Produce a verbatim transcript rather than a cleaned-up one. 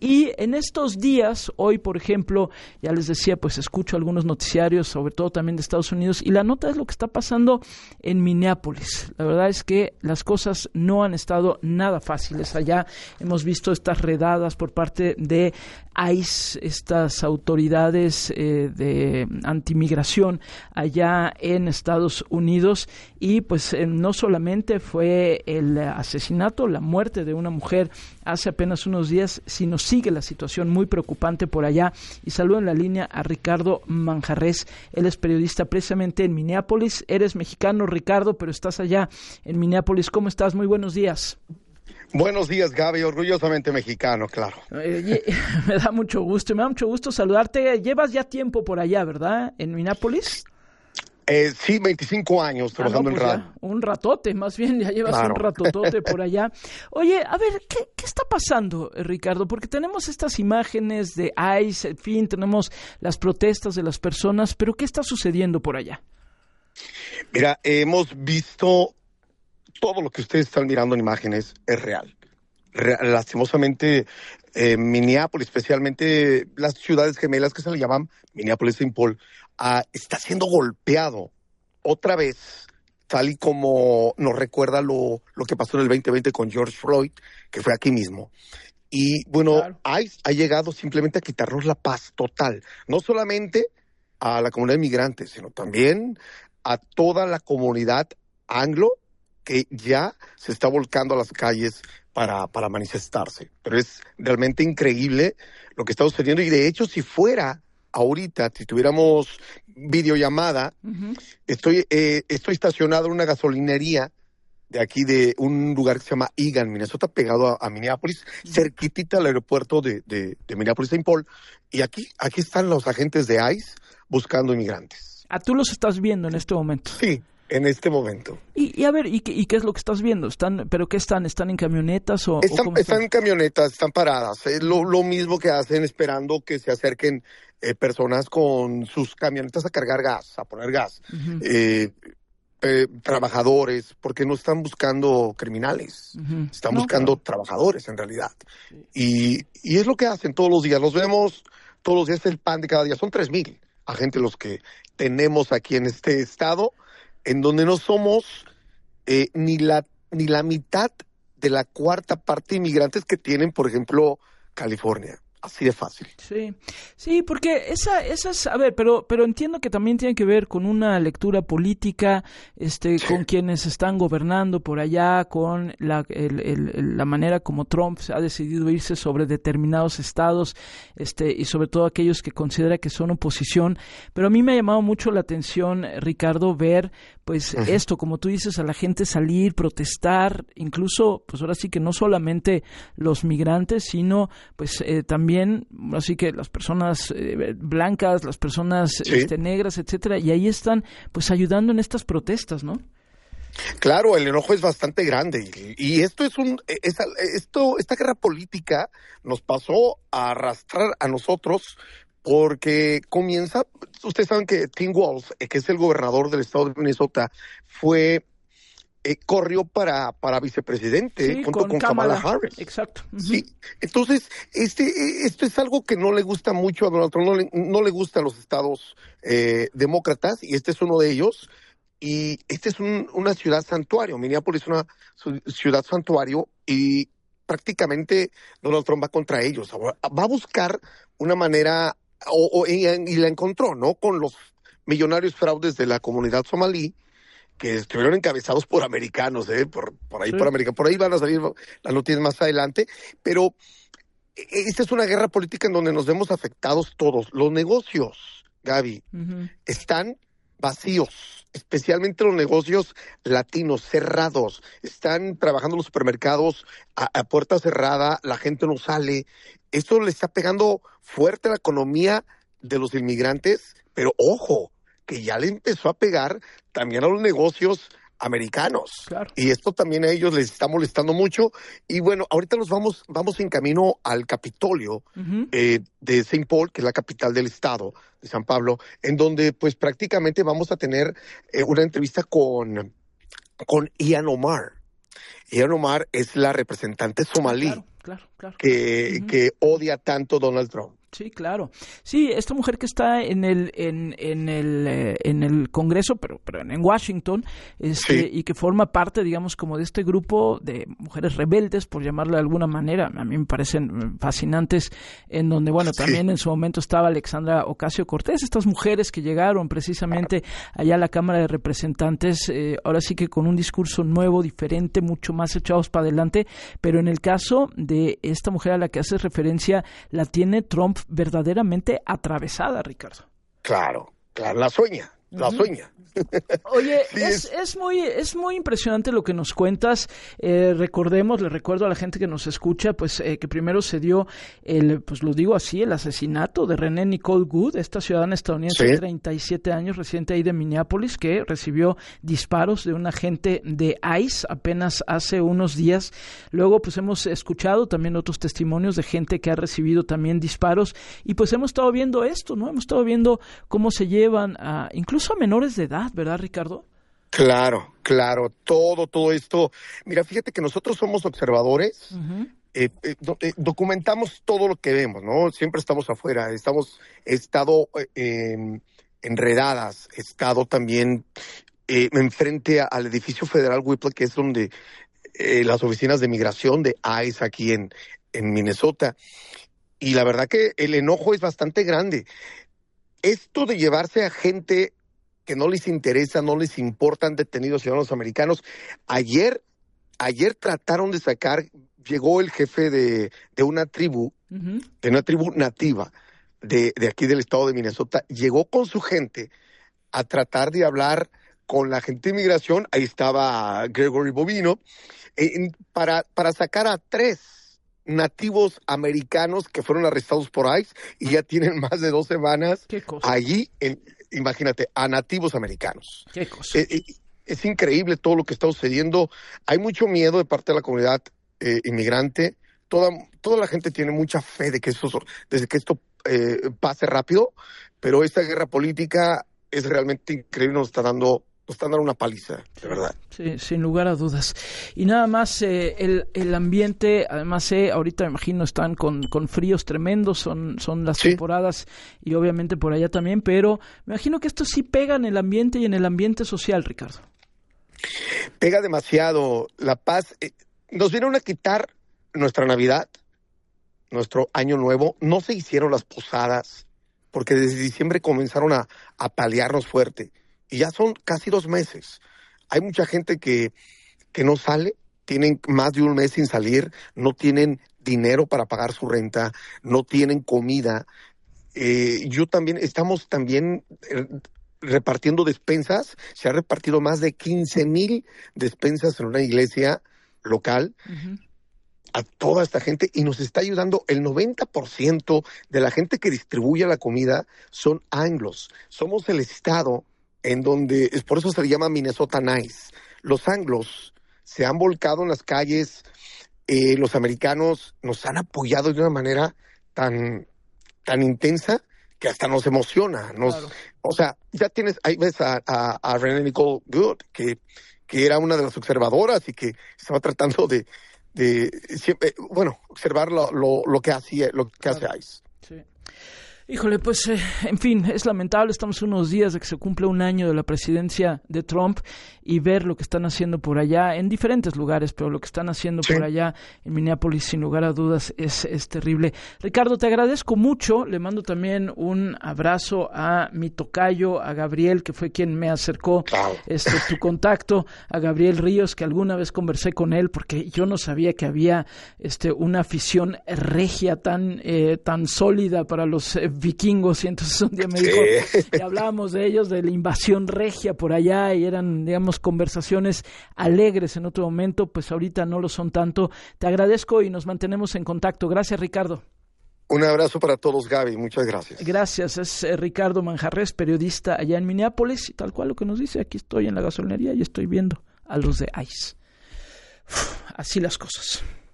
Y en estos días, hoy por ejemplo, ya les decía, pues escucho algunos noticiarios, sobre todo también de Estados Unidos, y la nota es lo que está pasando en Minneapolis. La verdad es que las cosas no han estado nada fáciles allá. Hemos visto estas redadas por parte de ICE, estas autoridades eh, de antimigración allá en Estados Unidos, y pues eh, no solamente fue el asesinato, la muerte de una mujer hace apenas unos días, sino sigue la situación muy preocupante por allá. Y saludo en la línea a Ricardo Manjarrés, él es periodista precisamente en Minneapolis. Eres mexicano, Ricardo, pero estás allá en Minneapolis. ¿Cómo estás? Muy buenos días. Buenos días, Gaby, orgullosamente mexicano, claro. Eh, me da mucho gusto, me da mucho gusto saludarte. Llevas ya tiempo por allá, ¿verdad? En Minneapolis. Eh, sí, veinticinco años trabajando ah, no, pues en radio. Un ratote, más bien, ya llevas claro. un ratotote por allá. Oye, a ver, ¿qué, qué está pasando, Ricardo? Porque tenemos estas imágenes de ICE, en fin, tenemos las protestas de las personas, pero ¿qué está sucediendo por allá? Mira, hemos visto todo lo que ustedes están mirando en imágenes es real. Re- lastimosamente, eh, Minneapolis, especialmente las ciudades gemelas que se le llaman Minneapolis y Saint Paul, uh, está siendo golpeado otra vez, tal y como nos recuerda lo, lo que pasó en el veinte veinte con George Floyd, que fue aquí mismo. Y bueno, claro. ICE ha llegado simplemente a quitarnos la paz total, no solamente a la comunidad de migrantes, sino también a toda la comunidad anglo, que ya se está volcando a las calles para, para manifestarse. Pero es realmente increíble lo que está sucediendo. Y de hecho, si fuera ahorita, si tuviéramos videollamada, uh-huh. estoy, eh, estoy estacionado en una gasolinería de aquí, de un lugar que se llama Eagan, Minnesota, pegado a, a Minneapolis, uh-huh. cerquitita al aeropuerto de, de, de Minneapolis-Saint Paul. Y aquí, aquí están los agentes de ICE buscando inmigrantes. Ah, ¿tú los estás viendo en este momento? Sí. En este momento. Y, y a ver, ¿y qué, ¿y qué es lo que estás viendo? ¿Están, ¿Pero qué están? ¿Están en camionetas o, están, o cómo están en camionetas, están paradas. Es lo, lo mismo que hacen esperando que se acerquen eh, personas con sus camionetas a cargar gas, a poner gas. Uh-huh. Eh, eh, trabajadores, porque no están buscando criminales. Uh-huh. Están no, buscando claro. trabajadores, en realidad. Sí. Y, y es lo que hacen todos los días. Los vemos todos los días, es el pan de cada día. Son tres mil agentes los que tenemos aquí en este estado, en donde no somos eh, ni la ni la mitad de la cuarta parte de inmigrantes que tienen, por ejemplo, California. Así de fácil. Sí, sí, porque esa, esa es, a ver, pero, pero entiendo que también tiene que ver con una lectura política, este, sí. con quienes están gobernando por allá, con la, el, el, la manera como Trump ha decidido irse sobre determinados estados, este, y sobre todo aquellos que considera que son oposición. Pero a mí me ha llamado mucho la atención, Ricardo, ver, pues, uh-huh. esto, como tú dices, a la gente salir, protestar, incluso, pues ahora sí que no solamente los migrantes, sino, pues, eh, también Bien, así que las personas eh, blancas, las personas sí. este, negras, etcétera, y ahí están pues ayudando en estas protestas, ¿no? Claro, el enojo es bastante grande y, y esto es un es, esto esta guerra política nos pasó a arrastrar a nosotros porque comienza, ustedes saben que Tim Walz, que es el gobernador del estado de Minnesota, fue Eh, corrió para, para vicepresidente sí, junto con, con Kamala, Kamala Harris. Exacto. Uh-huh. Sí, entonces este esto es algo que no le gusta mucho a Donald Trump, no le, no le gustan los estados eh, demócratas, y este es uno de ellos. Y este es un, una ciudad santuario, Minneapolis es una ciudad santuario, y prácticamente Donald Trump va contra ellos. Ahora, va a buscar una manera, o, o, y, y la encontró, ¿no? Con los millonarios fraudes de la comunidad somalí, que estuvieron encabezados por americanos, ¿eh? por, por ahí sí. por América. Por ahí van a salir las noticias más adelante. Pero esta es una guerra política en donde nos vemos afectados todos. Los negocios, Gaby, uh-huh. están vacíos, especialmente los negocios latinos, cerrados. Están trabajando los supermercados a, a puerta cerrada, la gente no sale. Esto le está pegando fuerte a la economía de los inmigrantes, pero ojo, que ya le empezó a pegar también a los negocios americanos. Claro. Y esto también a ellos les está molestando mucho. Y bueno, ahorita nos vamos, vamos en camino al Capitolio uh-huh. eh, de Saint Paul, que es la capital del estado de San Pablo, en donde pues prácticamente vamos a tener eh, una entrevista con, con Ilhan Omar. Ilhan Omar es la representante somalí Claro, claro, claro. que, Ujú. que odia tanto Donald Trump. Sí, claro. Sí, esta mujer que está en el en, en el eh, en el Congreso, pero pero en Washington, este Sí. y que forma parte, digamos, como de este grupo de mujeres rebeldes, por llamarlo de alguna manera. A mí me parecen fascinantes, en donde, bueno, Sí. también en su momento estaba Alexandra Ocasio-Cortez, estas mujeres que llegaron precisamente allá a la Cámara de Representantes, eh, ahora sí que con un discurso nuevo, diferente, mucho más echados para adelante, pero en el caso de esta mujer a la que haces referencia, la tiene Trump verdaderamente atravesada, Ricardo. Claro, claro, la sueña, la Ujú. sueña. Oye, Sí, es, es- es muy es muy impresionante lo que nos cuentas. Eh, recordemos, le recuerdo a la gente que nos escucha, pues eh, que primero se dio el, pues lo digo así, el asesinato de Renee Nicole Good, esta ciudadana estadounidense de Sí. treinta y siete años, residente ahí de Minneapolis, que recibió disparos de un agente de ICE apenas hace unos días. Luego, pues hemos escuchado también otros testimonios de gente que ha recibido también disparos y pues hemos estado viendo esto, ¿no? Hemos estado viendo cómo se llevan a, incluso a menores de edad, ¿verdad, Ricardo? Claro, claro, todo, todo esto. Mira, fíjate que nosotros somos observadores, Uh-huh. eh, eh, do- eh, documentamos todo lo que vemos, ¿no? Siempre estamos afuera, estamos, he estado eh, en- enredadas, he estado también eh, enfrente a- al edificio federal Whipple, que es donde eh, las oficinas de migración de ICE aquí en, en Minnesota. Y la verdad que el enojo es bastante grande. Esto de llevarse a gente que no les interesa, no les importan detenidos ciudadanos americanos. Ayer, ayer trataron de sacar, llegó el jefe de, de una tribu, Uh-huh. de una tribu nativa de, de aquí del estado de Minnesota, llegó con su gente a tratar de hablar con la gente de inmigración. Ahí estaba Gregory Bovino, eh, para, para sacar a tres nativos americanos que fueron arrestados por ICE y ya tienen más de dos semanas Qué cosa, allí, en, imagínate, a nativos americanos. qué cosa. Eh, eh, es increíble todo lo que está sucediendo. Hay mucho miedo de parte de la comunidad eh, inmigrante. Toda, toda la gente tiene mucha fe de que esto, desde que esto eh, pase rápido, pero esta guerra política es realmente increíble, nos está dando, nos están dando una paliza, de verdad. Sí, sin lugar a dudas. Y nada más, eh, el, el ambiente, además, eh, ahorita me imagino están con, con fríos tremendos, son, son las Sí. temporadas y obviamente por allá también, pero me imagino que esto sí pega en el ambiente y en el ambiente social, Ricardo. Pega demasiado la paz. Eh, nos vinieron a quitar nuestra Navidad, nuestro Año Nuevo. No se hicieron las posadas, porque desde diciembre comenzaron a, a paliarnos fuerte. Y ya son casi dos meses. Hay mucha gente que, que no sale, tienen más de un mes sin salir, no tienen dinero para pagar su renta, no tienen comida. Eh, yo también, estamos también eh, repartiendo despensas. Se ha repartido más de quince mil despensas en una iglesia local Uh-huh. a toda esta gente y nos está ayudando. El noventa por ciento de la gente que distribuye la comida son anglos. Somos el estado en donde, es por eso se le llama Minnesota Nice. Los anglos se han volcado en las calles, eh, los americanos nos han apoyado de una manera tan, tan intensa que hasta nos emociona. Nos, Claro. O sea, ya tienes, ahí ves a, a, a Renee Nicole Good, que, que era una de las observadoras y que estaba tratando de, de siempre, bueno, observar lo, lo, lo que hacía, lo que Claro. hace ICE. Sí. Híjole, pues, eh, en fin, es lamentable, estamos unos días de que se cumple un año de la presidencia de Trump y ver lo que están haciendo por allá, en diferentes lugares, pero lo que están haciendo Sí. por allá en Minneapolis, sin lugar a dudas, es, es terrible. Ricardo, te agradezco mucho, le mando también un abrazo a mi tocayo, a Gabriel, que fue quien me acercó Claro. este, tu contacto, a Gabriel Ríos, que alguna vez conversé con él, porque yo no sabía que había este, una afición regia tan, eh, tan sólida para los eh, vikingos, y entonces un día me Sí. dijo, y hablábamos de ellos, de la invasión regia por allá, y eran, digamos, conversaciones alegres en otro momento, pues ahorita no lo son tanto. Te agradezco y nos mantenemos en contacto. Gracias, Ricardo. Un abrazo para todos, Gaby. Muchas gracias. Gracias, es eh, Ricardo Manjarres, periodista allá en Minneapolis, y tal cual lo que nos dice, aquí estoy en la gasolinería y estoy viendo a los de ICE. Uf, así las cosas.